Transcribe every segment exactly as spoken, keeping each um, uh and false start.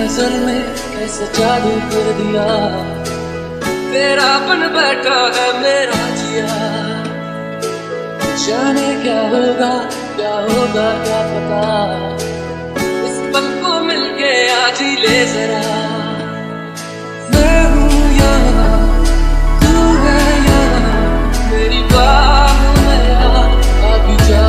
नजर में कैसे जादू कर दिया, तेरा बन बैठा है मेरा जिया। जाने क्या होगा क्या होगा क्या पता, इस पल को मिलके आज ही ले जरा। मैं हूँ यहाँ तू है यहाँ, मेरी बाहों में आ अभी जा।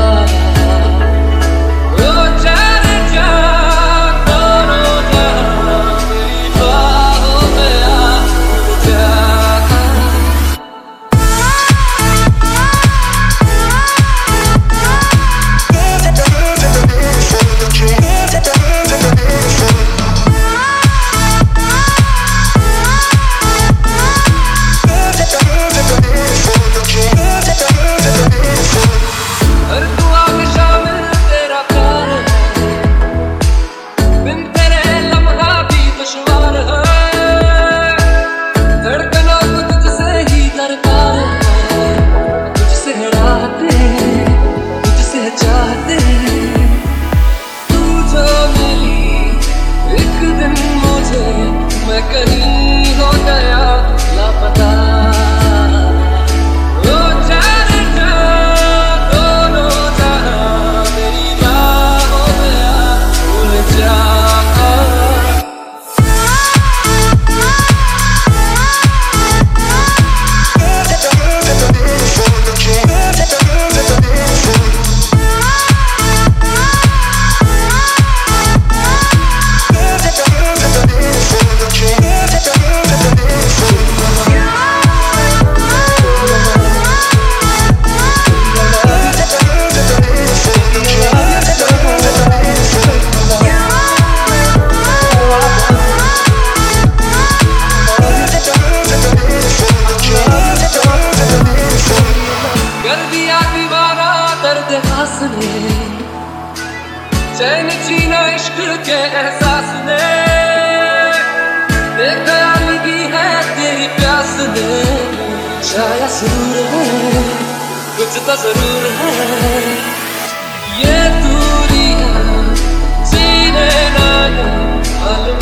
कहीं हो गया लापता, ओ जाने जा दोनों जहां, मेरी बाहों में आ भूल जा। चैन छीना इश्क के एहसास ने, बेख्याली है तेरी प्यास ने। छाया जरूर है कुछ तो जरूर है, ये दूरियां जीने ना मालूम